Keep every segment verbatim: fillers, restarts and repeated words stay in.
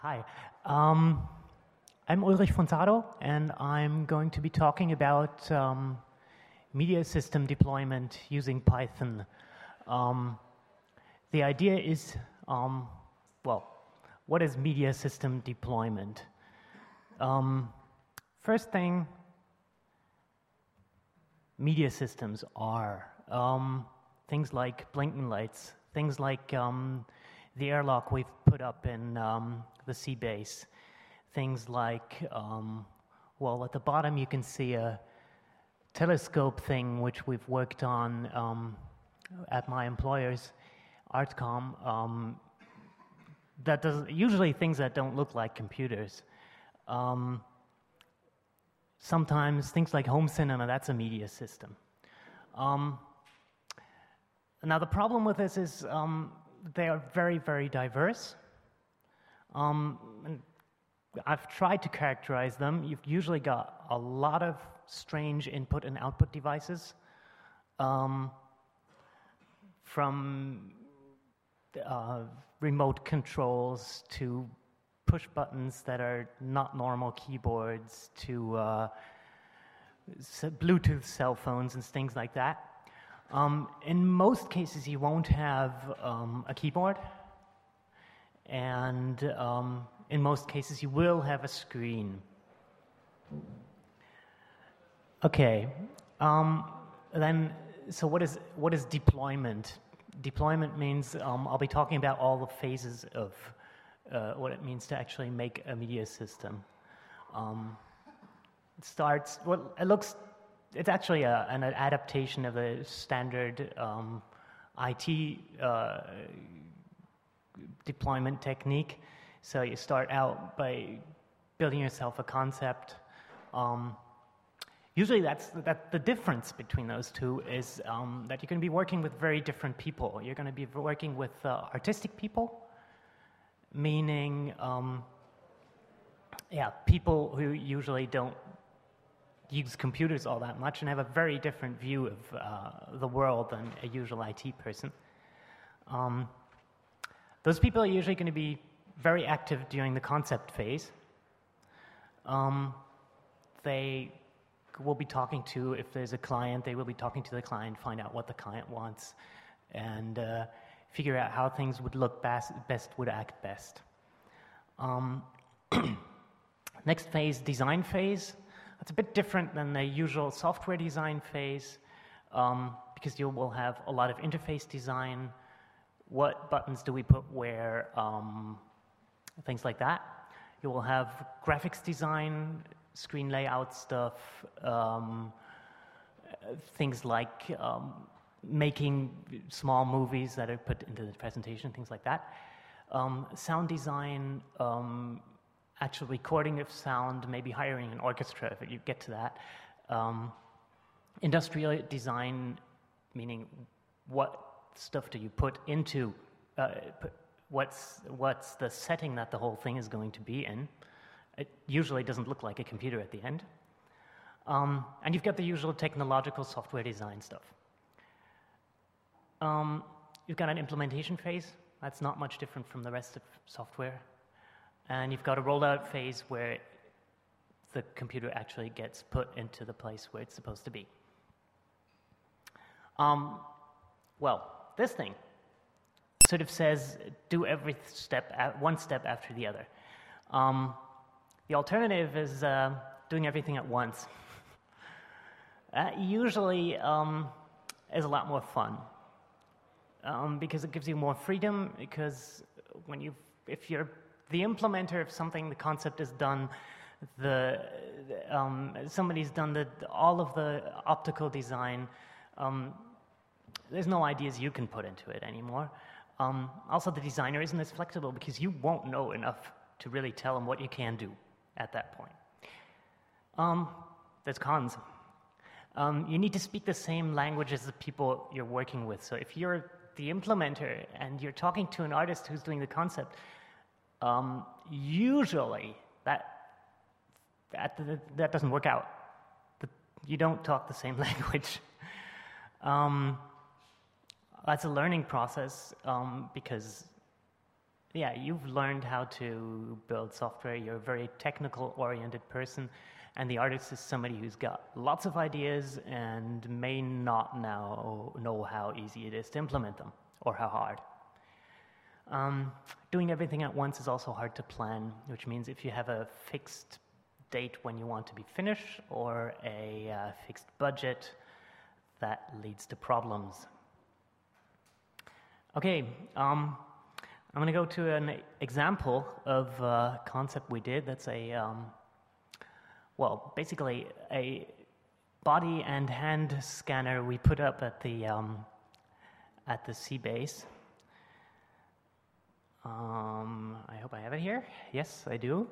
Hi, um, I'm Ulrich von Sado, and I'm going to be talking about um, media system deployment using Python. Um, the idea is, um, well, what is media system deployment? Um, first thing, media systems are um, things like blinking lights, things like um, the airlock we've put up in um, the sea base, things like, um, well, at the bottom you can see a telescope thing which we've worked on um, at my employer's, Artcom. Um, that does usually things that don't look like computers. Um, sometimes things like home cinema, that's a media system. Um, now the problem with this is um, they are very, very diverse. Um, and I've tried to characterize them. You've usually got a lot of strange input and output devices, um, from uh, remote controls to push buttons that are not normal keyboards to uh, Bluetooth cell phones and things like that. Um, in most cases, you won't have um, a keyboard, and um, in most cases, you will have a screen. Okay, um, then, so what is what is deployment? Deployment means um, I'll be talking about all the phases of uh, what it means to actually make a media system. Um, it starts, well, it looks, it's actually a, an adaptation of a standard um, I T uh, deployment technique. So you start out by building yourself a concept. Um, usually that's that the difference between those two is um, that you're going to be working with very different people. You're going to be working with uh, artistic people, meaning um, yeah, people who usually don't use computers all that much and have a very different view of uh, the world than a usual I T person. Um, those people are usually going to be very active during the concept phase. Um, they will be talking to, if there's a client, they will be talking to the client, find out what the client wants, and uh, figure out how things would look best, best would act best. Um, next phase, design phase. It's a bit different than the usual software design phase um, because you will have a lot of interface design. What buttons do we put where? Um, things like that. You will have graphics design, screen layout stuff, um, things like um, making small movies that are put into the presentation, things like that. Um, sound design, um, actual recording of sound, maybe hiring an orchestra if you get to that. Um, industrial design, meaning what stuff do you put into, uh, put, what's, what's the setting that the whole thing is going to be in. It usually doesn't look like a computer at the end. Um, and you've got the usual technological software design stuff. Um, you've got an implementation phase. That's not much different from the rest of software. And you've got a rollout phase where the computer actually gets put into the place where it's supposed to be. Um, well, this thing sort of says do every step, one step after the other. Um, the alternative is uh, doing everything at once. That usually um, is a lot more fun um, because it gives you more freedom. Because when you, if you're the implementer of something, the concept is done, the um, somebody's done the, all of the optical design. Um, there's no ideas you can put into it anymore. Um, also, the designer isn't as flexible because you won't know enough to really tell them what you can do at that point. Um, there's cons. Um, you need to speak the same language as the people you're working with. So if you're the implementer and you're talking to an artist who's doing the concept, Um, usually that, that that doesn't work out. You don't talk the same language. Um, that's a learning process um, because yeah, you've learned how to build software. You're a very technical-oriented person, and the artist is somebody who's got lots of ideas and may not now know how easy it is to implement them or how hard. Um, doing everything at once is also hard to plan, which means if you have a fixed date when you want to be finished or a uh, fixed budget, that leads to problems. Okay, um, I'm going to go to an example of a concept we did. That's a, um, well, basically a body and hand scanner we put up at the um, at the sea base. Um, I hope I have it here. Yes, I do.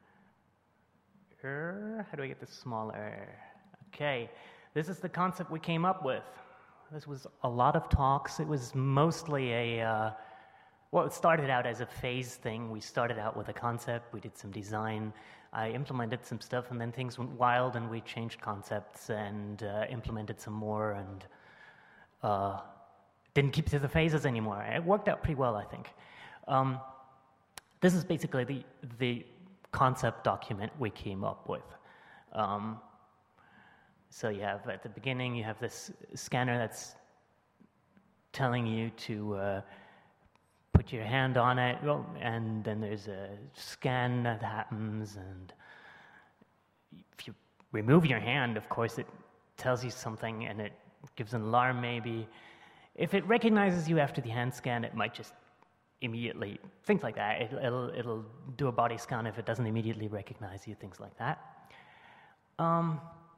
Er, how do I get this smaller? Okay, this is the concept we came up with. This was a lot of talks. It was mostly a, uh, well, it started out as a phase thing. We started out with a concept, we did some design, I implemented some stuff, and then things went wild and we changed concepts and uh, implemented some more and uh, didn't keep to the phases anymore. It worked out pretty well, I think. Um, this is basically the, the concept document we came up with. Um, so you have, at the beginning, you have this scanner that's telling you to uh, put your hand on it, well, and then there's a scan that happens, and if you remove your hand, of course, it tells you something, and it gives an alarm maybe. If it recognizes you after the hand scan, it might just immediately, things like that. It, it'll, it'll do a body scan if it doesn't immediately recognize you, things like that. Um,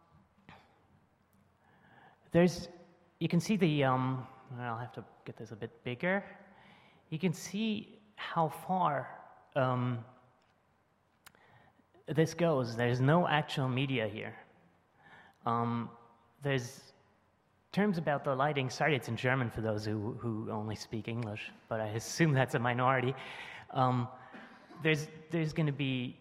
there's, you can see the, um, I'll have to get this a bit bigger. You can see how far um, this goes. There's no actual media here. Um, there's terms about the lighting. Sorry, it's in German for those who, who only speak English, but I assume that's a minority. Um, there's there's going to be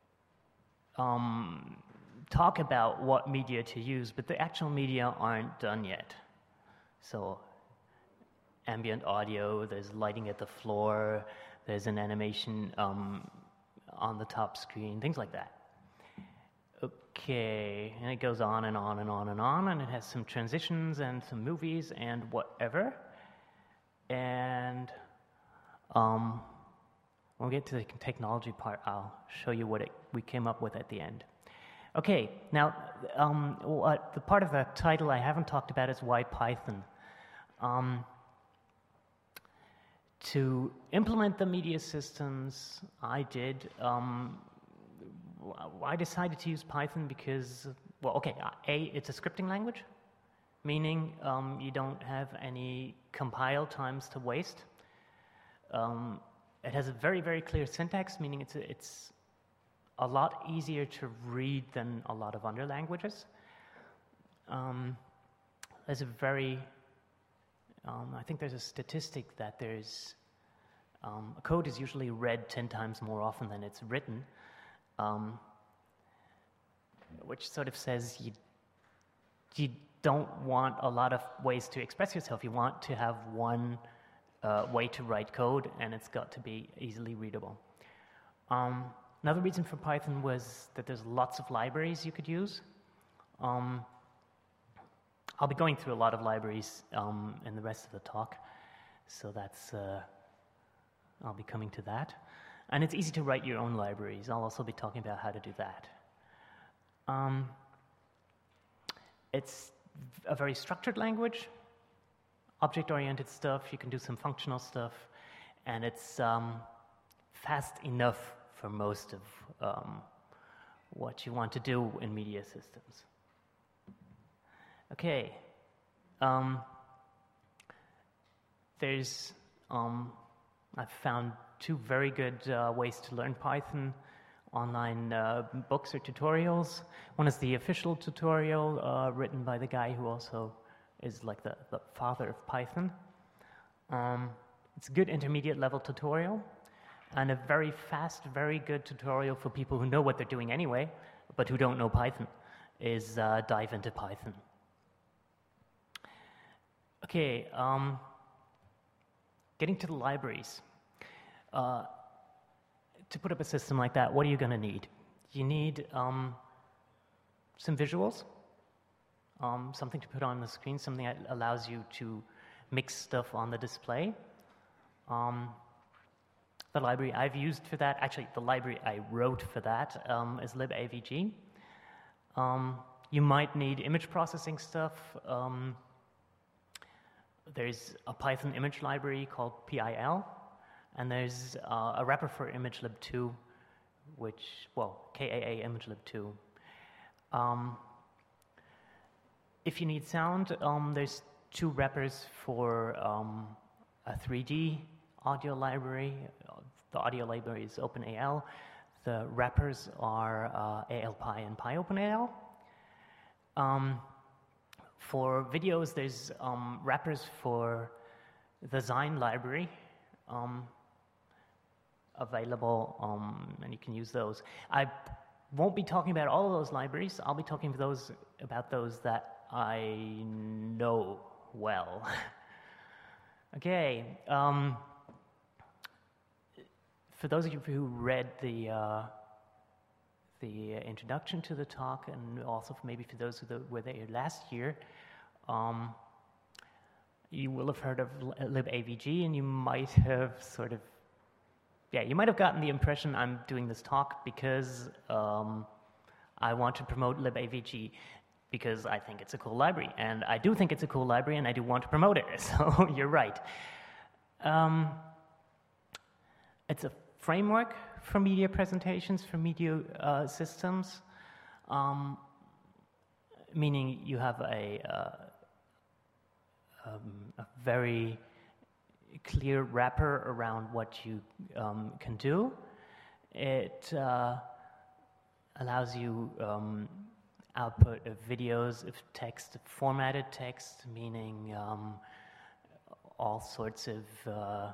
um, talk about what media to use, but the actual media aren't done yet. So ambient audio, there's lighting at the floor, there's an animation um, on the top screen, things like that. Okay, and it goes on and on and on and on, and it has some transitions and some movies and whatever. And um, when we get to the technology part, I'll show you what it, we came up with at the end. Okay, now um, what, the part of the title I haven't talked about is why Python. Um, to implement the media systems, I did. Um, I decided to use Python because, well, okay, A, it's a scripting language, meaning um, you don't have any compile times to waste. Um, it has a very, very clear syntax, meaning it's a, it's a lot easier to read than a lot of other languages. Um, there's a very, um, I think there's a statistic that there's, um, a code is usually read ten times more often than it's written. Um, which sort of says you, you don't want a lot of ways to express yourself. You want to have one uh, way to write code, and it's got to be easily readable. Um, another reason for Python was that there's lots of libraries you could use. Um, I'll be going through a lot of libraries um, in the rest of the talk, so that's uh, I'll be coming to that. And it's easy to write your own libraries. I'll also be talking about how to do that. Um, it's a very structured language, object-oriented stuff. You can do some functional stuff. And it's um, fast enough for most of um, what you want to do in media systems. Okay. Um, there's, um, I've found two very good uh, ways to learn Python, online uh, books or tutorials. One is the official tutorial uh, written by the guy who also is like the, the father of Python. Um, it's a good intermediate level tutorial, and a very fast, very good tutorial for people who know what they're doing anyway, but who don't know Python, is uh, Dive into Python. Okay, um, getting to the libraries. Uh, to put up a system like that, what are you going to need? You need um, some visuals, um, something to put on the screen, something that allows you to mix stuff on the display. Um, the library I've used for that, actually the library I wrote for that um, is libavg. Um, you might need image processing stuff. Um, there's a Python image library called P I L, and there's uh, a wrapper for ImageLib two, which, well, K A A ImageLib two. Um, if you need sound, um, there's two wrappers for um, a three D audio library. The audio library is OpenAL. The wrappers are uh, ALPy and PyOpenAL. Um, for videos, there's um, wrappers for the Zine library um, available, um, and you can use those. I won't be talking about all of those libraries. I'll be talking those, about those that I know well. Okay. Um, For those of you who read the uh, the introduction to the talk, and also for maybe for those who were there last year, um, you will have heard of libavg, and you might have sort of, yeah, you might have gotten the impression I'm doing this talk because um, I want to promote libavg because I think it's a cool library, and I do think it's a cool library, and I do want to promote it. So you're right. Um, it's a framework for media presentations, for media uh, systems, um, meaning you have a, uh, um, a very clear wrapper around what you um, can do. It uh, allows you um, output of videos, of text, formatted text, meaning um, all sorts of uh,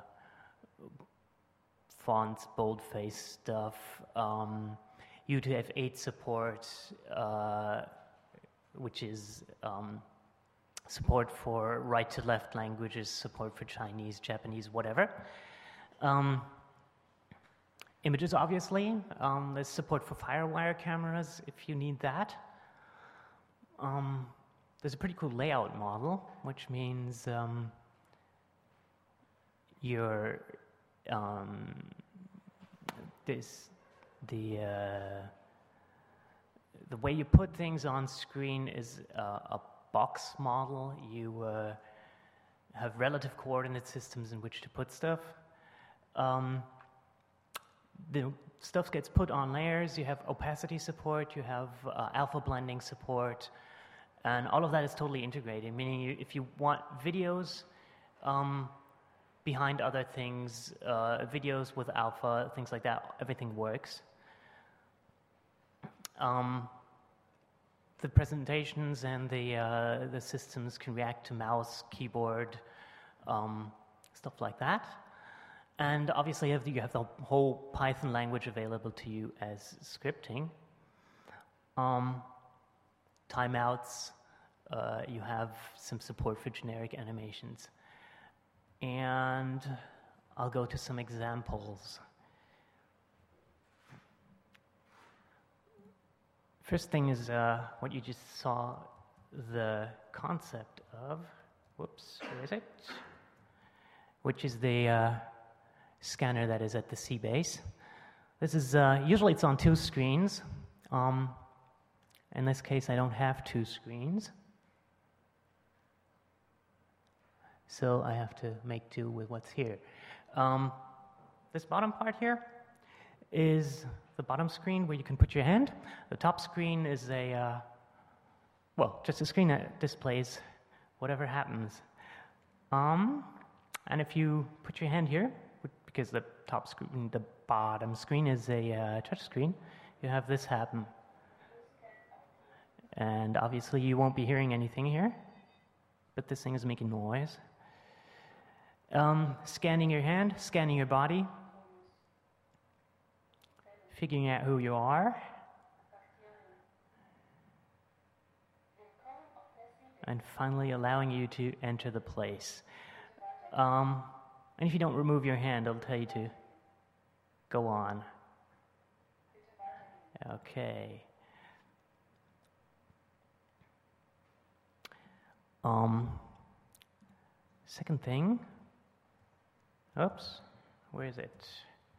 fonts, boldface stuff, um, U T F eight support, uh, which is um, support for right-to-left languages, support for Chinese, Japanese, whatever. Um, images, obviously. Um, there's support for FireWire cameras if you need that. Um, there's a pretty cool layout model, which means um, you're Um, this, the, uh, the way you put things on screen is uh, a box model. You uh, have relative coordinate systems in which to put stuff. Um, the stuff gets put on layers. You have opacity support, you have uh, alpha blending support, and all of that is totally integrated, meaning you, if you want videos, um, behind other things, uh, videos with alpha, things like that, everything works. Um, the presentations and the, uh, the systems can react to mouse, keyboard, um, stuff like that. And obviously you have, the, you have the whole Python language available to you as scripting. Um, timeouts, uh, you have some support for generic animations. And I'll go to some examples. First thing is uh, what you just saw, the concept of, whoops, where is it? Which is the uh, scanner that is at the C base. This is, uh, usually it's on two screens. Um, in this case, I don't have two screens. So I have to make do with what's here. Um, this bottom part here is the bottom screen where you can put your hand. The top screen is a, uh, well, just a screen that displays whatever happens. Um, and if you put your hand here, because the top screen, the bottom screen is a uh, touch screen, you have this happen. And obviously you won't be hearing anything here, but this thing is making noise. Um, scanning your hand, scanning your body, figuring out who you are, and finally allowing you to enter the place. Um, and if you don't remove your hand, it'll tell you to go on. Okay. Um, second thing, oops, where is it?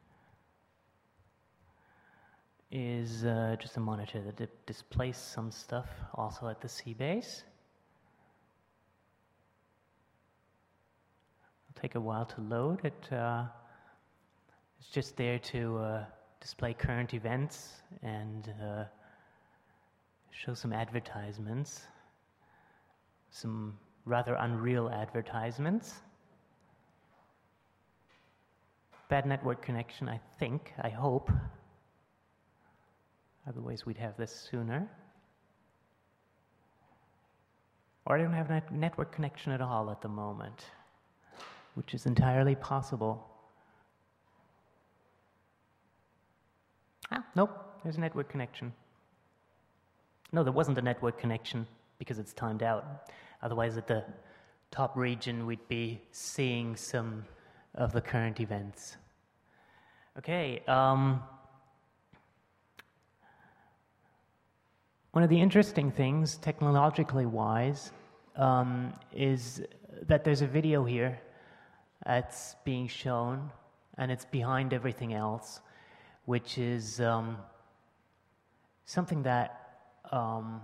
Is uh, just a monitor that di- displays some stuff also at the C base. It'll take a while to load. It, uh, it's just there to uh, display current events and uh, show some advertisements, some rather unreal advertisements. Bad network connection, I think, I hope. Otherwise we'd have this sooner. Or I don't have net network connection at all at the moment, which is entirely possible. Ah, nope, there's a network connection. No, there wasn't a network connection because it's timed out. Otherwise, at the top region, we'd be seeing some of the current events. Okay. Um, one of the interesting things, technologically wise, um, is that there's a video here that's being shown, and it's behind everything else, which is um, something that um,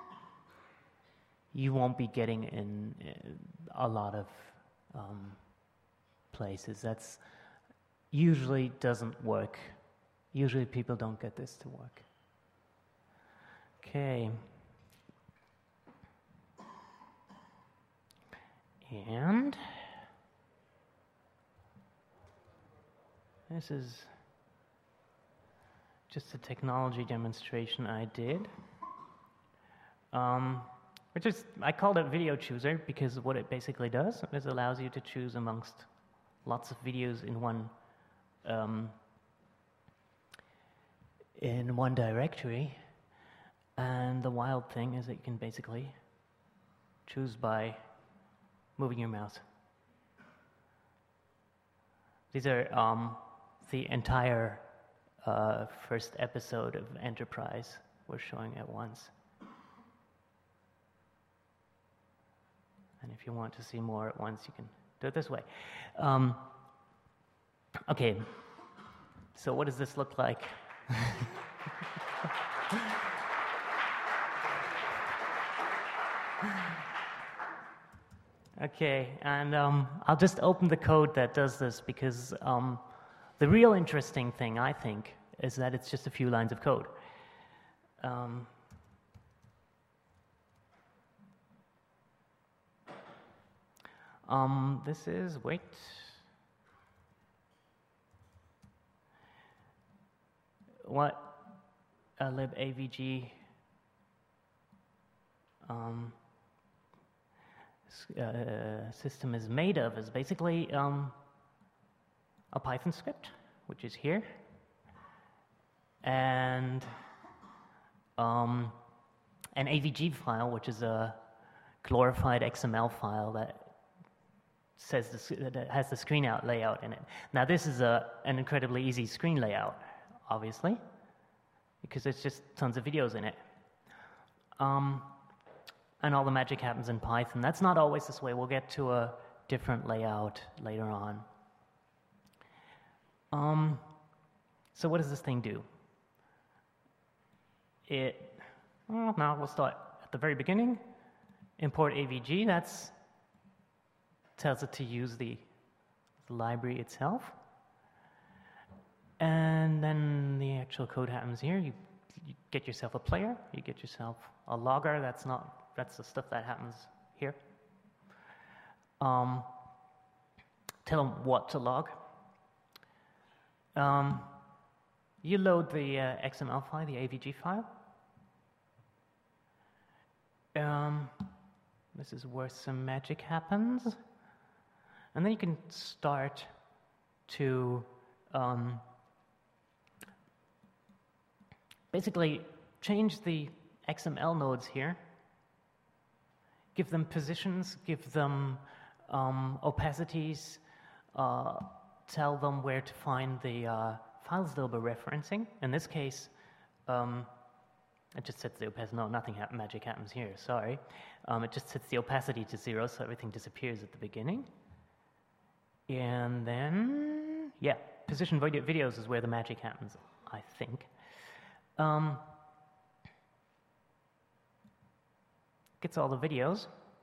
you won't be getting in a lot of um, places. That's usually doesn't work. Usually people don't get this to work. Okay. And this is just a technology demonstration I did. Um, which is, I called it Video Chooser because what it basically does is allows you to choose amongst lots of videos in one um, in one directory. And the wild thing is that you can basically choose by moving your mouse. These are um, the entire uh, first episode of Enterprise we're showing at once. And if you want to see more at once, you can do it this way. Um, okay, so what does this look like? Okay, and um, I'll just open the code that does this because um, the real interesting thing, I think, is that it's just a few lines of code. Um, um, this is, wait, what a libavg um, Uh, system is made of is basically um, a Python script, which is here, and um, an A V G file, which is a glorified X M L file that says the, that has the screen out layout in it. Now, this is a, an incredibly easy screen layout, obviously, because there's just tons of videos in it. Um, And all the magic happens in Python. That's not always this way. We'll get to a different layout later on. Um, so what does this thing do? It, well, now we'll start at the very beginning. Import A V G, that's tells it to use the, the library itself. And then the actual code happens here. You, you get yourself a player, you get yourself a logger. That's not That's the stuff that happens here. Um, tell them what to log. Um, you load the uh, X M L file, the A V G file. Um, this is where some magic happens. And then you can start to um, basically change the X M L nodes here. Give them positions, give them um, opacities, uh, tell them where to find the uh, file stable referencing. In this case, um, it just sets the opacity. No, nothing ha magic happens here, sorry. Um, it just sets the opacity to zero, so everything disappears at the beginning. And then, yeah, position video videos is where the magic happens, I think. Um, gets all the videos.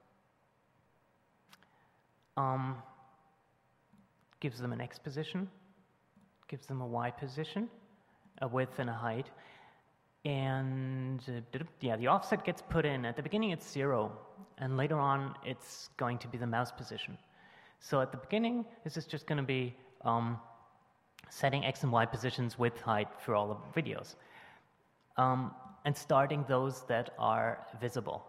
Um, gives them an X position, gives them a Y position, a width and a height. And uh, yeah, the offset gets put in. At the beginning it's zero, and later on it's going to be the mouse position. So at the beginning, this is just going to be um, setting X and Y positions, width, height for all the videos, um, and starting those that are visible.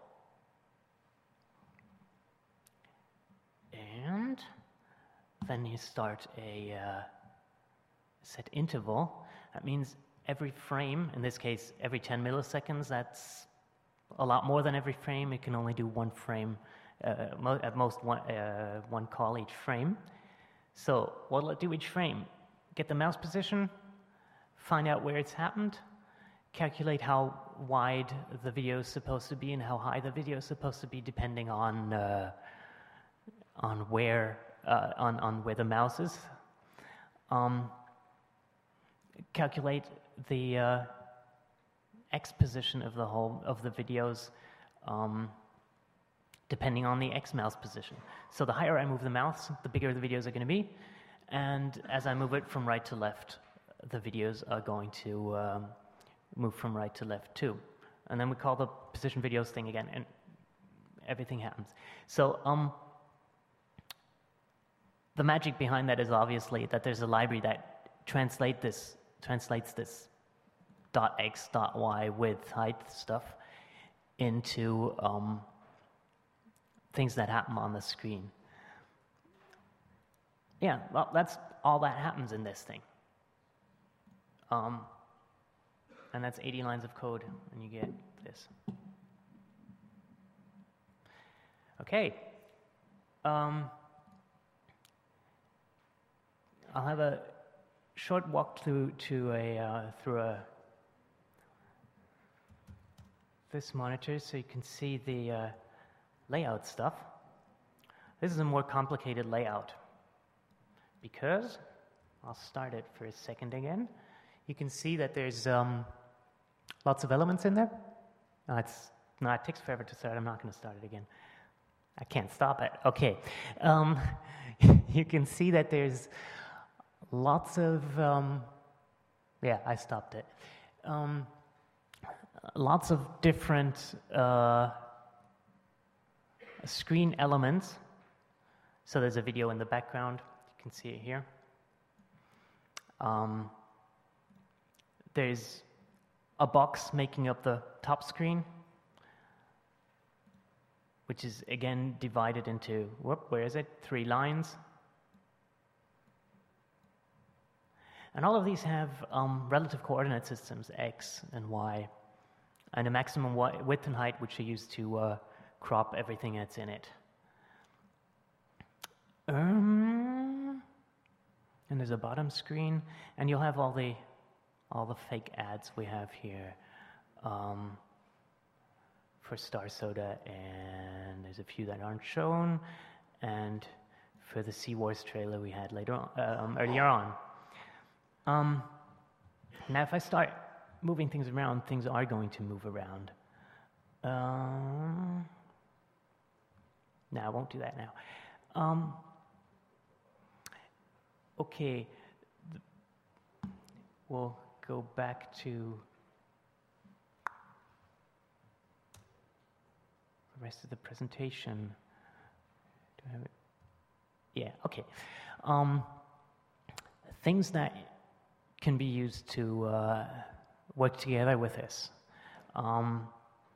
And then you start a uh, set interval. That means every frame, in this case, every ten milliseconds, that's a lot more than every frame. It can only do one frame, uh, mo at most one, uh, one call each frame. So what will it do each frame? Get the mouse position, find out where it's happened, calculate how wide the video is supposed to be and how high the video is supposed to be, depending on uh, on where uh, on on where the mouse is. Um, calculate the uh, X position of the whole of the videos, um, depending on the X mouse position. So the higher I move the mouse, the bigger the videos are going to be, and as I move it from right to left, the videos are going to um, move from right to left too. And then we call the position videos thing again, and everything happens. So um, the magic behind that is obviously that there's a library that translate this translates this dot X, dot Y, width, height stuff into um, things that happen on the screen. Yeah, well, that's all that happens in this thing. Um, and that's eighty lines of code, and you get this. Okay. Um, I'll have a short walk through to a uh, through a this monitor so you can see the uh, layout stuff. This is a more complicated layout because I'll start it for a second again. You can see that there's um, lots of elements in there. No, it's no, it takes forever to start. I'm not going to start it again. I can't stop it. Okay, um, you can see that there's lots of, um, yeah, I stopped it. Um, lots of different uh, screen elements. So there's a video in the background. You can see it here. Um, there's a box making up the top screen, which is again divided into, whoop, where is it? Three lines. And all of these have um, relative coordinate systems, X and Y, and a maximum width and height, which are used to uh, crop everything that's in it. Um, and there's a bottom screen, and you'll have all the all the fake ads we have here um, for Star Soda, and there's a few that aren't shown, and for the Sea Wars trailer we had later on, um, earlier on. Um, now, if I start moving things around, things are going to move around. Um, no, I won't do that now. Um, okay, we'll go back to the rest of the presentation. Do I have it? Yeah, okay. Um, things that can be used to uh, work together with this um,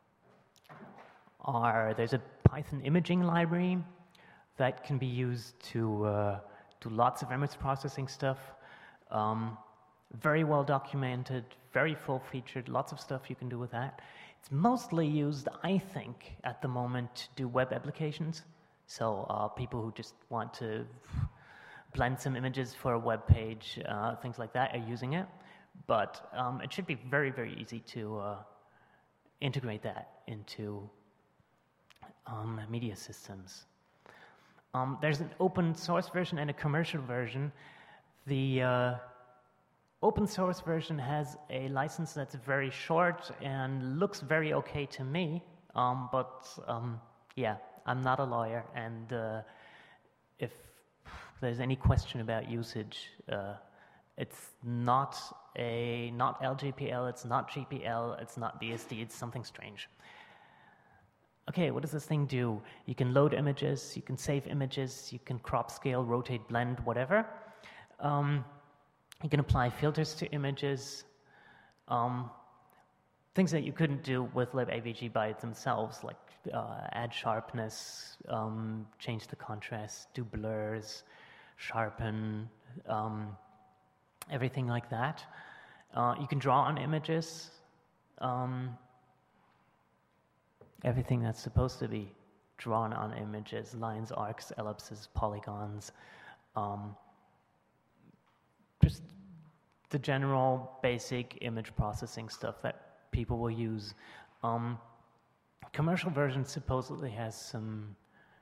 are, there's a Python imaging library that can be used to uh, do lots of image processing stuff. Um, very well documented, very full-featured, lots of stuff you can do with that. It's mostly used, I think, at the moment to do web applications. So uh, people who just want to blend some images for a web page, uh, things like that are using it. But um, it should be very, very easy to uh, integrate that into um, media systems. Um, there's an open source version and a commercial version. The uh, open source version has a license that's very short and looks very okay to me, um, but um, yeah, I'm not a lawyer, and uh, if there's any question about usage, uh, it's not a not L G P L, it's not G P L, it's not B S D, it's something strange. Okay, what does this thing do? You can load images, you can save images, you can crop, scale, rotate, blend, whatever. Um, you can apply filters to images, um, things that you couldn't do with libavg by themselves, like uh, add sharpness, um, change the contrast, do blurs, sharpen, um, everything like that. Uh, you can draw on images. Um, Everything that's supposed to be drawn on images, lines, arcs, ellipses, polygons, um, just the general basic image processing stuff that people will use. Um, commercial version supposedly has some,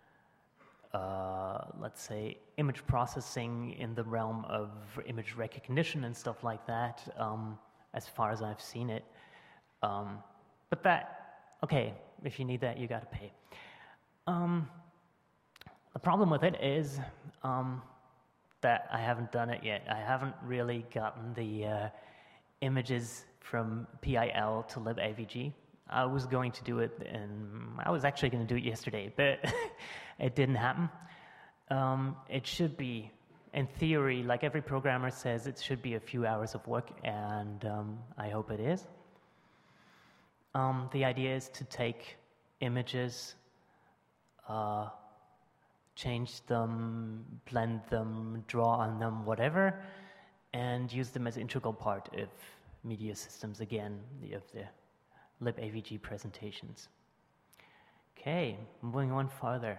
uh, let's say, image processing in the realm of image recognition and stuff like that, um, as far as I've seen it. Um, but that, okay, if you need that, you got to pay. Um, the problem with it is um, that I haven't done it yet. I haven't really gotten the uh, images from P I L to libavg. I was going to do it, and I was actually going to do it yesterday, but it didn't happen. Um, it should be, in theory, like every programmer says, it should be a few hours of work, and um, I hope it is. Um, the idea is to take images, uh, change them, blend them, draw on them, whatever, and use them as an integral part of media systems again, the, of the libavg presentations. Okay, moving on farther.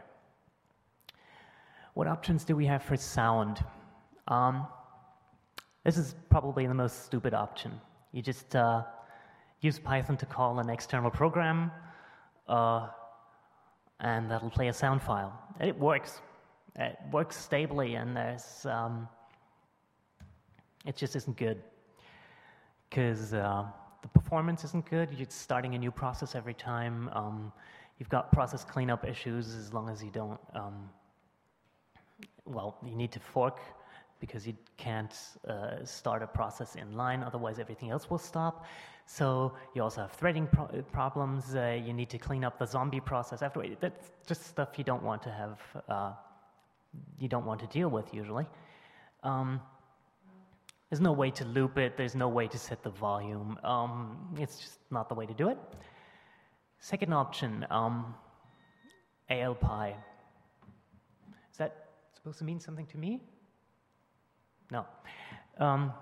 What options do we have for sound? Um, this is probably the most stupid option. You just uh, use Python to call an external program, uh, and that'll play a sound file. It works. It works stably, and there's um, it just isn't good because uh, the performance isn't good. You're starting a new process every time. Um, you've got process cleanup issues as long as you don't. Um, well, you need to fork, because you can't uh, start a process in line, otherwise everything else will stop. So you also have threading pro problems. Uh, you need to clean up the zombie process afterward. That's just stuff you don't want to have, uh, you don't want to deal with usually. Um, there's no way to loop it. There's no way to set the volume. Um, it's just not the way to do it. Second option, um, ALPy. Is that supposed to mean something to me? No. Um,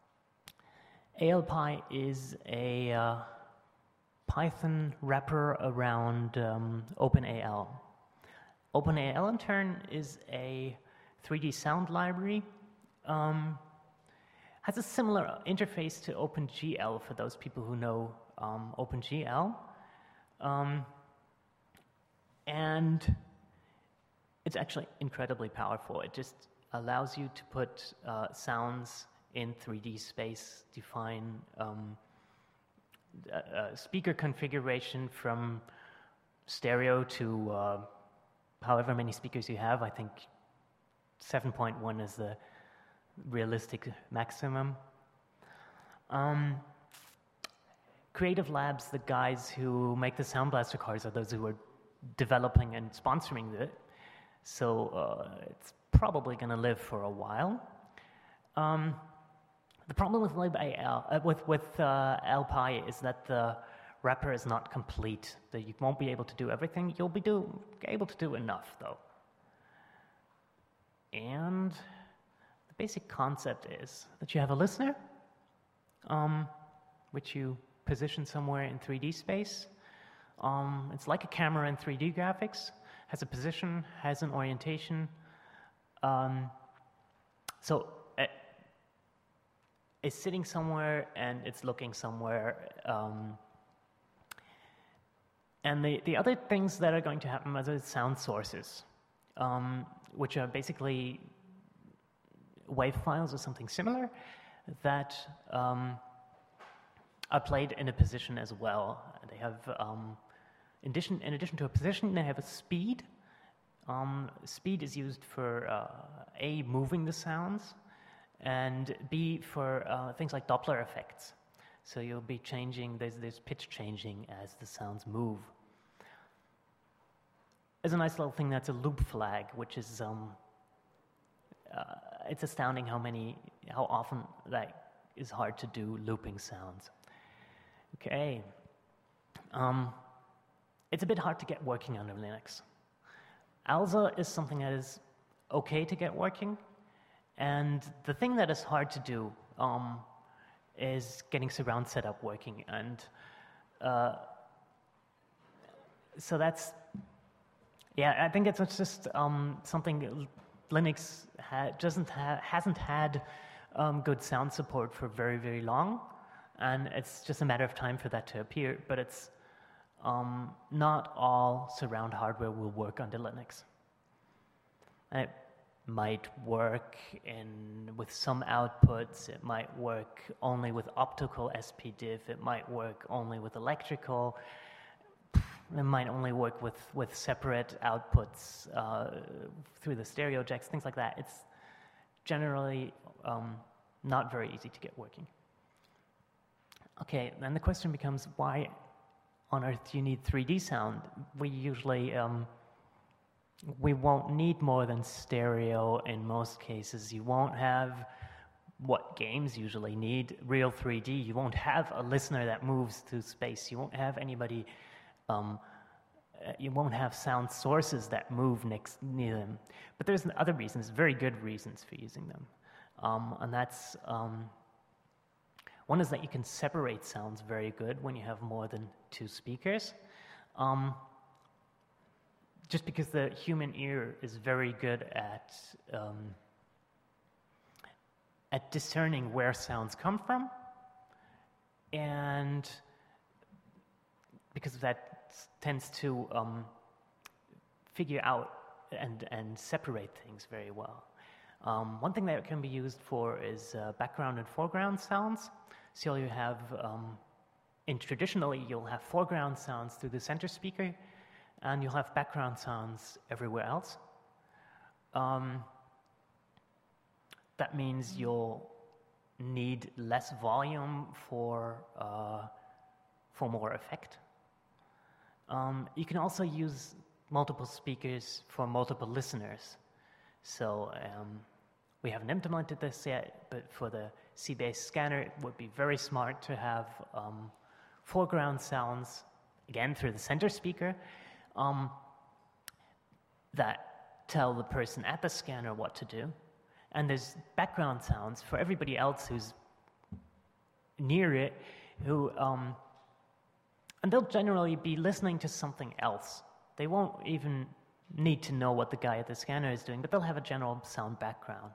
ALPy is a uh, Python wrapper around um, OpenAL. OpenAL, in turn, is a three D sound library. Um, has a similar interface to OpenGL for those people who know um, OpenGL. Um, and it's actually incredibly powerful. It just allows you to put uh, sounds in three D space, define um, a, a speaker configuration from stereo to uh, however many speakers you have. I think seven point one is the realistic maximum. Um, Creative Labs, the guys who make the Sound Blaster cards, are those who are developing and sponsoring it. So uh, it's probably going to live for a while. Um, the problem with libal, uh, with with uh, ALPy is that the wrapper is not complete. That you won't be able to do everything. You'll be do, able to do enough, though. And the basic concept is that you have a listener, um, which you position somewhere in three D space. Um, it's like a camera in three D graphics. Has a position, has an orientation. Um, so uh, it's sitting somewhere and it's looking somewhere. Um, and the, the other things that are going to happen are the sound sources, um, which are basically wave files or something similar that um, are played in a position as well. They have, um, in, addition, in addition to a position, they have a speed. Um, speed is used for uh, A, moving the sounds, and B, for uh, things like Doppler effects. So you'll be changing, there's, there's pitch changing as the sounds move. There's a nice little thing that's a loop flag, which is, um, uh, it's astounding how many, how often that is hard to do, looping sounds. Okay. Um, it's a bit hard to get working under Linux. ALSA is something that is okay to get working, and the thing that is hard to do um, is getting surround setup working, and uh, so that's, yeah, I think it's just um, something Linux ha doesn't ha hasn't had um, good sound support for very, very long, and it's just a matter of time for that to appear, but it's um, not all surround hardware will work under Linux. And it might work in with some outputs, it might work only with optical S P diff, it might work only with electrical, it might only work with, with separate outputs uh, through the stereo jacks, things like that. It's generally um, not very easy to get working. Okay, then the question becomes, why on earth do you need three D sound? We usually, um, we won't need more than stereo in most cases. You won't have what games usually need, real three D. You won't have a listener that moves through space. You won't have anybody, um, you won't have sound sources that move next near them. But there's other reasons, very good reasons for using them. Um, and that's, um, one is that you can separate sounds very good when you have more than two speakers. Um, just because the human ear is very good at, um, at discerning where sounds come from, and because that tends to um, figure out and, and separate things very well. Um, one thing that it can be used for is uh, background and foreground sounds. So you have, um, in traditionally, you'll have foreground sounds through the center speaker, and you'll have background sounds everywhere else. Um, that means you'll need less volume for, uh, for more effect. Um, you can also use multiple speakers for multiple listeners. So um, we haven't implemented this yet, but for the C-base scanner, it would be very smart to have um, foreground sounds, again through the center speaker, um, that tell the person at the scanner what to do. And there's background sounds for everybody else who's near it, who, um, and they'll generally be listening to something else. They won't even need to know what the guy at the scanner is doing, but they'll have a general sound background.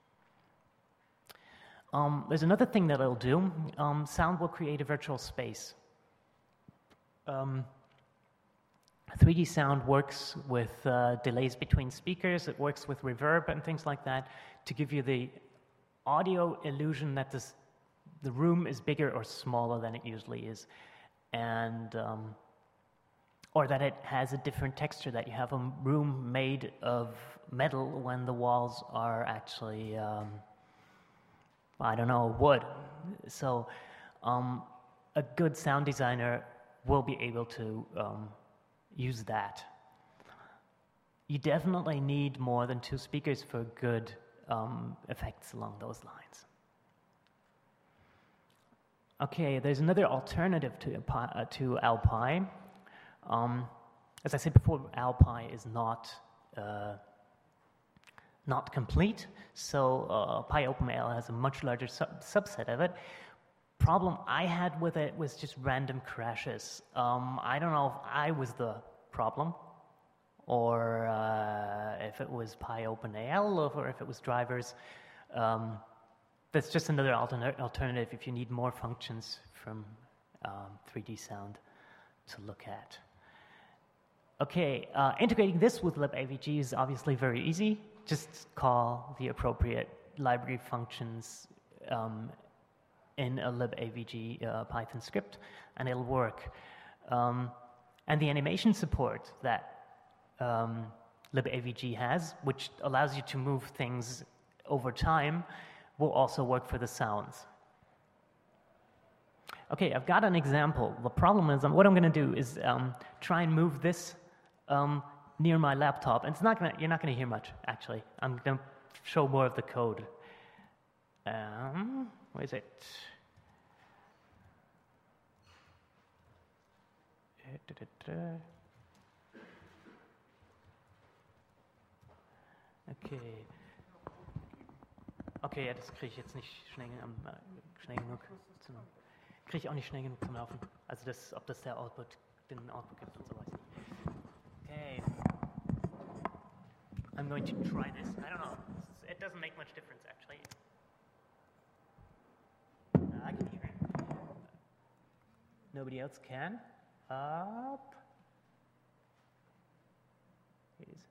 Um, there's another thing that it'll do. Um, sound will create a virtual space. Um, three D sound works with uh, delays between speakers. It works with reverb and things like that to give you the audio illusion that this, the room is bigger or smaller than it usually is, and um, or that it has a different texture, that you have a room made of metal when the walls are actually, um, I don't know, wood. So um, a good sound designer will be able to um, use that. You definitely need more than two speakers for good um, effects along those lines. Okay, there's another alternative to, uh, to ALPI. Um, as I said before, ALPI is not uh, not complete, so uh, PyOpenAL has a much larger sub subset of it. Problem I had with it was just random crashes. Um, I don't know if I was the problem, or uh, if it was PyOpenAL, or if it was drivers. Um, that's just another altern alternative if you need more functions from um, three D sound to look at. Okay, uh, integrating this with libavg is obviously very easy. Just call the appropriate library functions um, in a libavg uh, Python script, and it'll work. Um, and the animation support that um, libavg has, which allows you to move things over time, will also work for the sounds. Okay, I've got an example. The problem is, um, what I'm going to do is um, try and move this um, near my laptop. And it's not gonna, you're not going to hear much, actually. I'm going to show more of the code. Um, where is it? Okay. Okay, ja, das kriege ich jetzt nicht schnell, äh, schnell genug zum, kriege ich auch nicht schnell genug zum Laufen. Also das, ob das der Output, den Output gibt und so weiß ich nicht. Okay. I'm going to try this. I don't know. It doesn't make much difference actually. Uh, I can hear it. Nobody else can. Up. It is.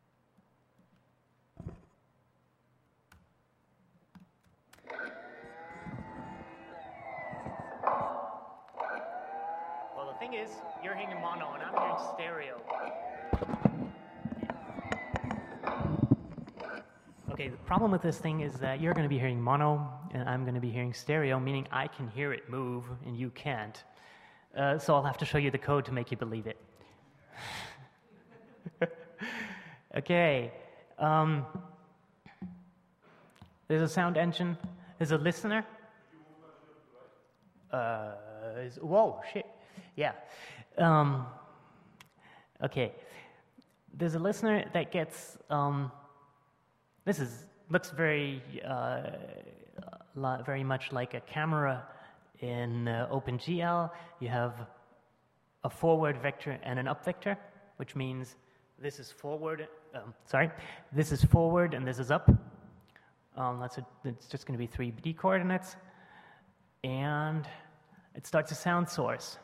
Well, the thing is, you're hearing mono and I'm hearing stereo. Okay, the problem with this thing is that you're going to be hearing mono and I'm going to be hearing stereo, meaning I can hear it move and you can't. Uh, so I'll have to show you the code to make you believe it. Okay. Um, there's a sound engine. There's a listener. Uh, is, whoa, shit. Yeah. Um, okay. There's a listener that gets... Um, this is looks very, uh, very much like a camera in uh, OpenGL. You have a forward vector and an up vector, which means this is forward. Um, sorry, this is forward and this is up. Um, that's a, it's just going to be three D coordinates, and it starts a sound source,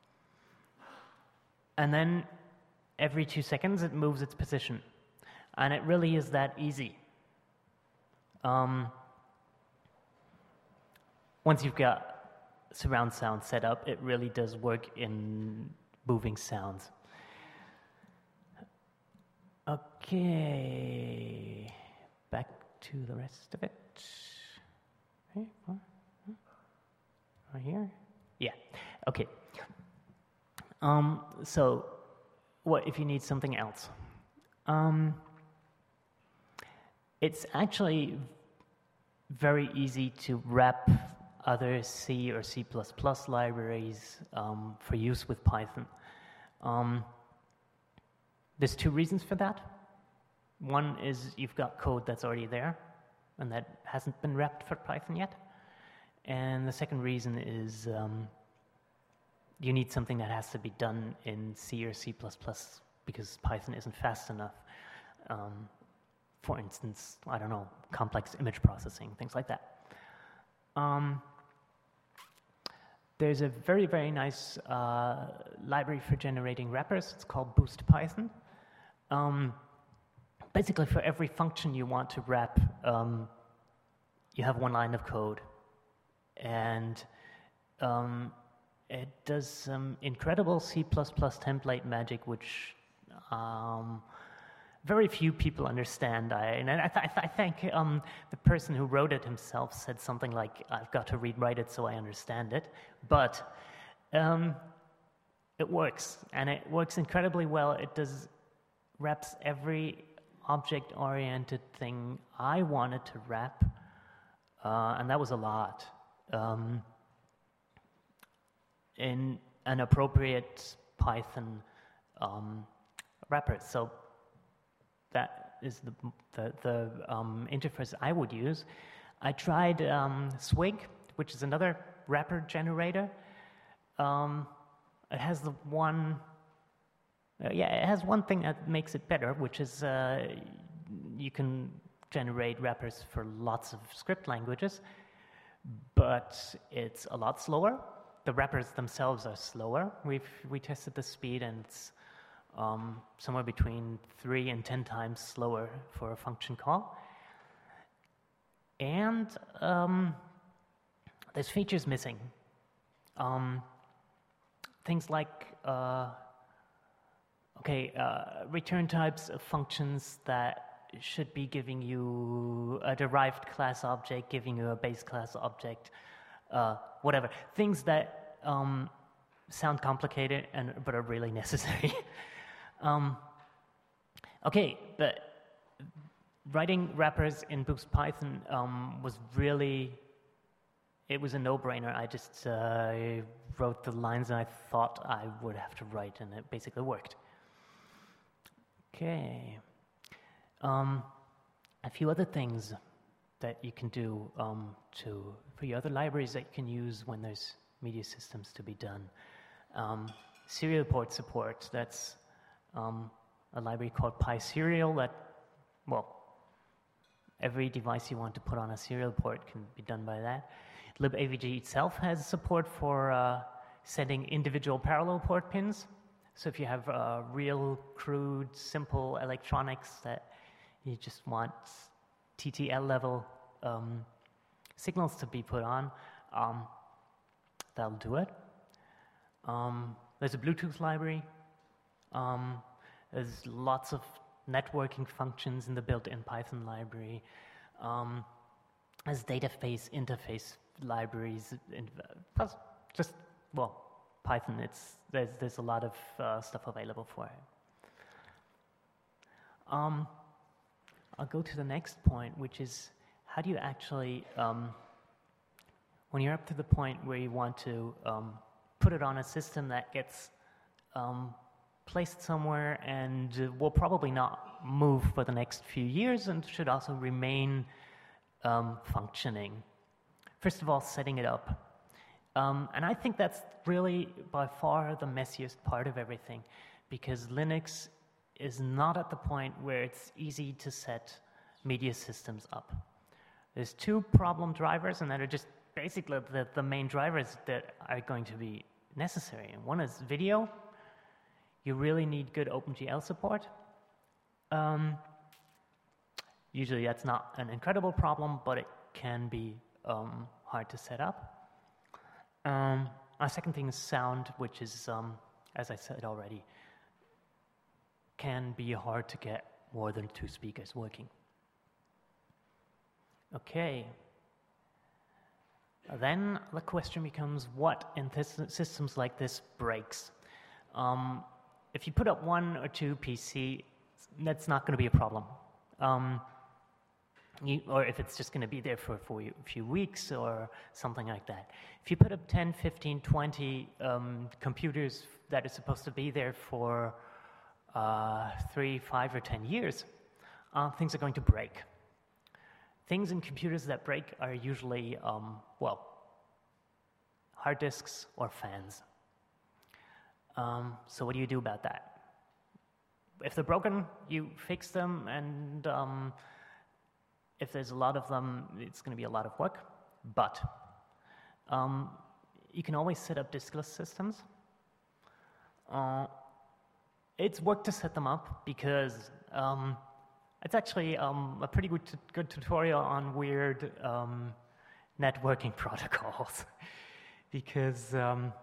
and then every two seconds it moves its position, and it really is that easy. Um, once you've got surround sound set up, it really does work in moving sounds. Okay, back to the rest of it. Okay, right here. Yeah. Okay. Um, so, what if you need something else? Um, it's actually very easy to wrap other C or C plus plus libraries um, for use with Python. Um, there's two reasons for that. One is you've got code that's already there and that hasn't been wrapped for Python yet. And the second reason is um, you need something that has to be done in C or C plus plus because Python isn't fast enough. Um, for instance, I don't know, complex image processing, things like that. Um, there's a very, very nice uh, library for generating wrappers. It's called Boost Python. Um, basically, for every function you want to wrap, um, you have one line of code. And um, it does some incredible C plus plus template magic, which um, very few people understand. I, and I, th I think um, the person who wrote it himself said something like, I've got to rewrite it so I understand it. But um, it works, and it works incredibly well. It does wraps every object-oriented thing I wanted to wrap, uh, and that was a lot. Um, in an appropriate Python um, wrapper. So that is the, the, the um, interface I would use. I tried um, Swig, which is another wrapper generator. Um, it has the one, uh, yeah, it has one thing that makes it better, which is uh, you can generate wrappers for lots of script languages, but it's a lot slower. The wrappers themselves are slower. We've we tested the speed, and it's um, somewhere between three and ten times slower for a function call. And um, there's features missing. Um, things like uh, okay, uh, return types of functions that should be giving you a derived class object, giving you a base class object, uh, whatever. Things that um, sound complicated and but are really necessary. um, okay, but writing wrappers in Boost Python um, was really, it was a no-brainer. I just uh, wrote the lines I thought I would have to write, and it basically worked. Okay. Um, a few other things that you can do um, to, for your other libraries that you can use when there's media systems to be done. Um, serial port support, that's um, a library called PySerial that, well, every device you want to put on a serial port can be done by that. libavg itself has support for uh, sending individual parallel port pins. So if you have uh, real, crude, simple electronics that you just want T T L level um, signals to be put on, um, that'll do it. Um, there's a Bluetooth library. Um, there's lots of networking functions in the built-in Python library. Um, there's database interface libraries. In, uh, just, well, Python, it's, there's, there's a lot of uh, stuff available for it. Um, I'll go to the next point, which is how do you actually, um, when you're up to the point where you want to um, put it on a system that gets um, placed somewhere and will probably not move for the next few years and should also remain um, functioning. First of all, setting it up. Um, and I think that's really by far the messiest part of everything, because Linux is not at the point where it's easy to set media systems up. There's two problem drivers, and that are just basically the, the main drivers that are going to be necessary. And one is video. You really need good OpenGL support. Um, usually that's not an incredible problem, but it can be um, hard to set up. Um, our second thing is sound, which is, um, as I said already, can be hard to get more than two speakers working. Okay. Then the question becomes, what in this, systems like this breaks? Um, if you put up one or two P C, that's not going to be a problem. Um, you, or if it's just going to be there for, for a few weeks or something like that. If you put up ten, fifteen, twenty um, computers that are supposed to be there for uh, three, five, or ten years, uh, things are going to break. Things in computers that break are usually, um, well, hard disks or fans. Um, so what do you do about that? If they're broken, you fix them, and um, if there's a lot of them, it's going to be a lot of work. But um, you can always set up diskless systems. Uh, it's work to set them up because um, it's actually um, a pretty good, good tutorial on weird um, networking protocols. Because um,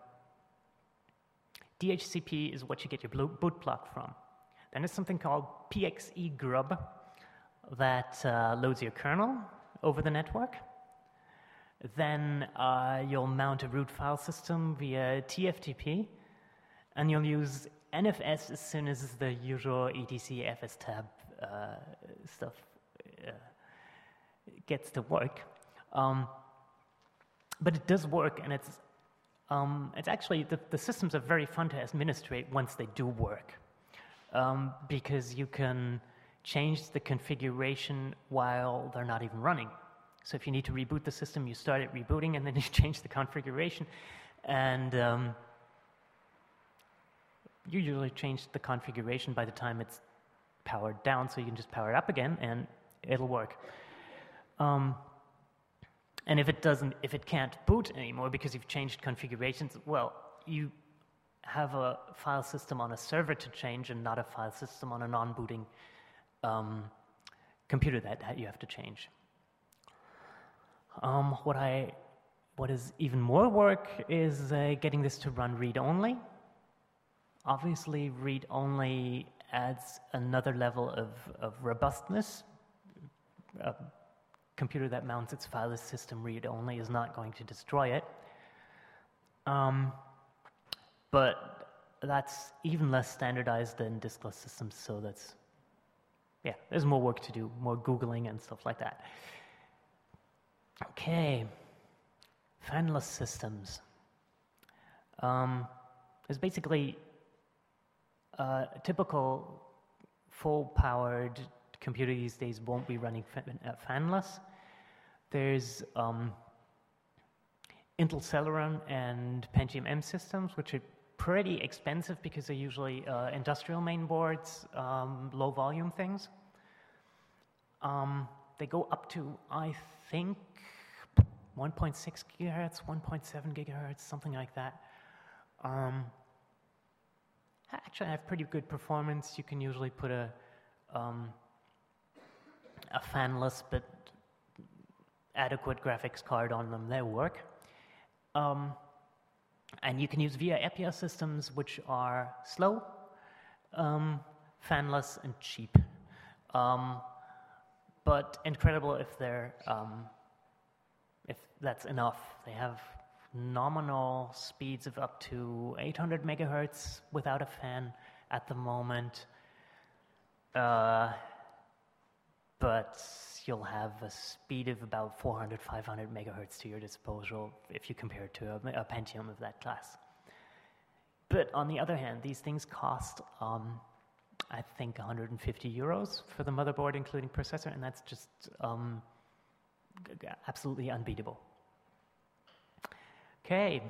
D H C P is what you get your boot plug from. Then there's something called P X E grub that uh, loads your kernel over the network. Then uh, you'll mount a root file system via T F T P, and you'll use N F S as soon as the usual E T C F S tab uh, stuff uh, gets to work. Um, but it does work, and it's um, it's actually the, the systems are very fun to administrate once they do work, um, because you can change the configuration while they're not even running. So if you need to reboot the system, you start it rebooting, and then you change the configuration, and um, you usually change the configuration by the time it's powered down, so you can just power it up again, and it'll work. Um, and if it doesn't, if it can't boot anymore because you've changed configurations, well, you have a file system on a server to change and not a file system on a non-booting um, computer that, that you have to change. Um, what I, what is even more work is uh, getting this to run read-only. Obviously, read-only adds another level of, of robustness. A computer that mounts its file system read-only is not going to destroy it. Um, but that's even less standardized than diskless systems, so that's, yeah, there's more work to do, more Googling and stuff like that. Okay, fanless systems. Um, there's basically uh, a typical full-powered computer these days won't be running fan, uh, fanless. There's um, Intel Celeron and Pentium M systems, which are pretty expensive because they're usually uh, industrial main boards, um, low-volume things. Um, they go up to, I think, one point six gigahertz, one point seven gigahertz, something like that. Um, actually, I have pretty good performance. You can usually put a um, a fanless but adequate graphics card on them. They work. Um, and you can use VIA E P I A systems, which are slow, um, fanless, and cheap. Um, but incredible if they're um, if that's enough. They have nominal speeds of up to eight hundred megahertz without a fan at the moment. Uh, but you'll have a speed of about four hundred, five hundred megahertz to your disposal if you compare it to a, a Pentium of that class. But on the other hand, these things cost, um, I think, one hundred fifty euros for the motherboard, including processor, and that's just um, absolutely unbeatable. Okay,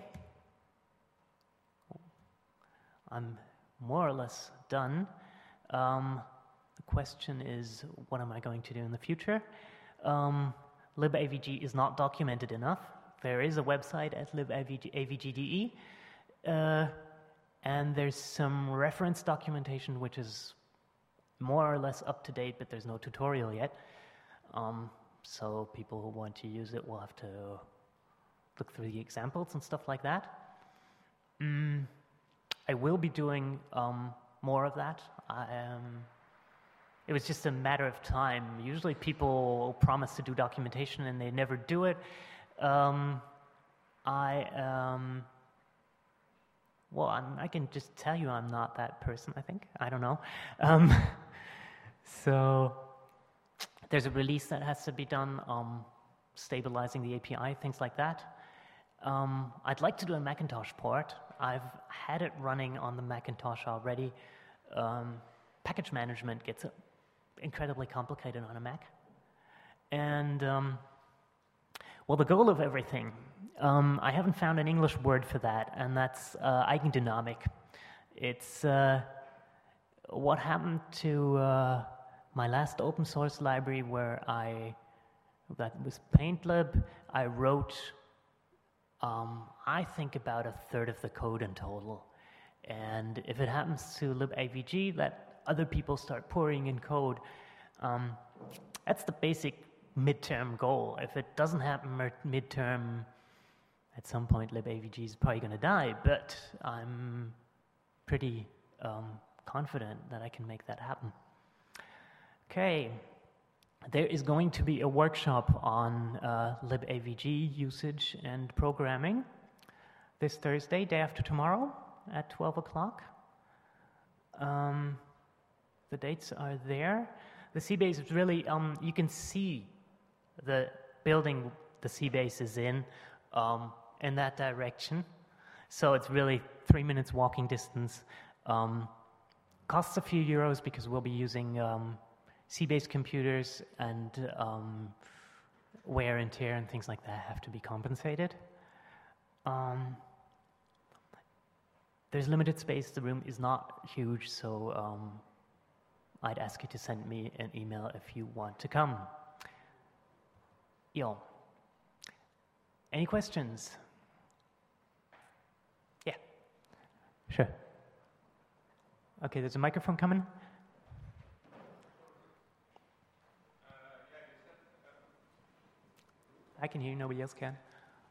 I'm more or less done. Um, the question is, what am I going to do in the future? Um, libavg is not documented enough. There is a website at libavg.de, uh, and there's some reference documentation which is more or less up to date, but there's no tutorial yet. Um, so people who want to use it will have to look through the examples and stuff like that. Mm, I will be doing um, more of that. I, um, it was just a matter of time. Usually people promise to do documentation and they never do it. Um, I, um, well, I'm, I can just tell you I'm not that person, I think. I don't know. Um, so there's a release that has to be done, um, stabilizing the A P I, things like that. Um, I'd like to do a Macintosh port. I've had it running on the Macintosh already. Um, package management gets incredibly complicated on a Mac. And, um, well, the goal of everything, um, I haven't found an English word for that, and that's uh, eigendynamic. It's uh, what happened to uh, my last open source library where I, that was PaintLib, I wrote Um, I think about a third of the code in total. And if it happens to libavg that other people start pouring in code, um, that's the basic midterm goal. If it doesn't happen midterm, at some point libavg is probably going to die, but I'm pretty um, confident that I can make that happen. Okay. There is going to be a workshop on uh, libavg usage and programming this Thursday, day after tomorrow, at twelve o'clock. Um, the dates are there. The C-Base is really, um, you can see the building the C-Base is in, um, in that direction. So it's really three minutes walking distance. Um, costs a few euros because we'll be using um, C-Base computers, and um, wear and tear and things like that have to be compensated. Um, there's limited space. The room is not huge, so um, I'd ask you to send me an email if you want to come. Yo. Any questions? Yeah. Sure. Okay, there's a microphone coming. I can hear you, nobody else can.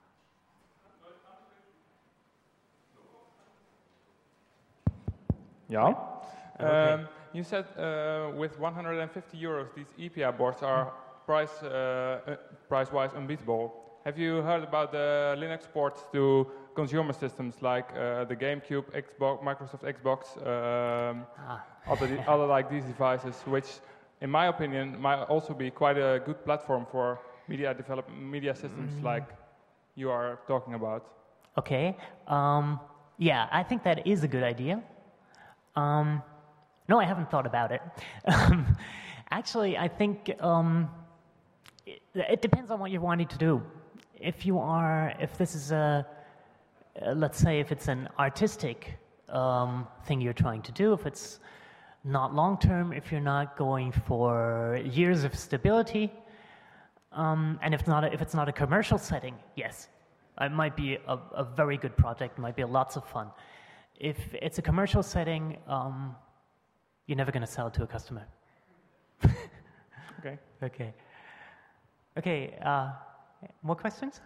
Yeah. Okay. Um, you said uh, with one hundred fifty euros, these E P I boards are price uh, uh, price-wise unbeatable. Have you heard about the Linux ports to consumer systems like uh, the GameCube, Xbox, Microsoft Xbox, um, Ah. other, other like these devices, which, in my opinion, might also be quite a good platform for media develop media systems Mm. like you are talking about? Okay. Um, yeah, I think that is a good idea. Um, no, I haven't thought about it. Um, actually, I think um, it, it depends on what you're wanting to do. If you are, if this is a, uh, let's say, if it's an artistic um, thing you're trying to do, if it's not long term, if you're not going for years of stability, um, and if not, a, if it's not a commercial setting, yes, it might be a, a very good project. It might be lots of fun. If it's a commercial setting, um, you're never going to sell it to a customer. Okay. Okay. Okay. Uh, more questions?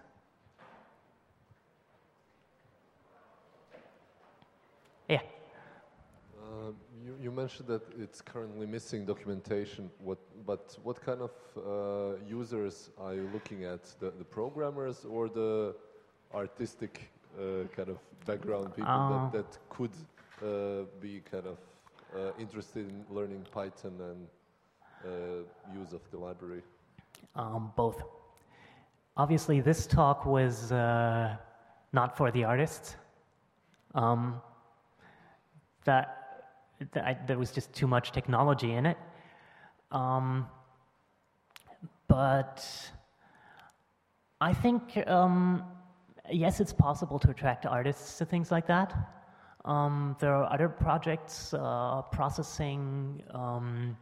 Yeah. Uh, you, you mentioned that it's currently missing documentation. What, but what kind of uh, users are you looking at? The, the programmers or the artistic uh, kind of background people Uh, that, that could uh, be kind of uh, interested in learning Python and uh, use of the library? Um, both. Obviously, this talk was uh, not for the artists. Um, that, that I, there was just too much technology in it. Um, but I think, um, yes, it's possible to attract artists to things like that. Um, there are other projects, uh, processing, um,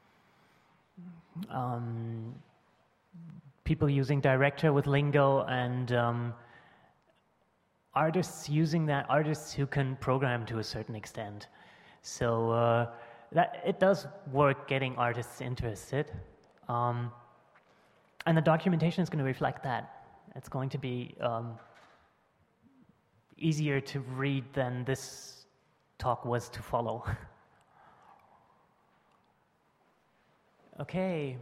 um, people using Director with Lingo, and um, artists using that, artists who can program to a certain extent. So uh, that it does work getting artists interested. Um, and the documentation is going to reflect that. It's going to be um, easier to read than this talk was to follow. Okay.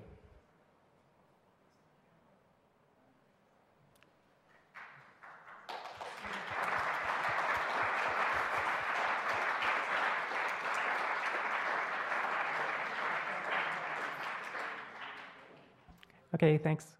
Okay, thanks.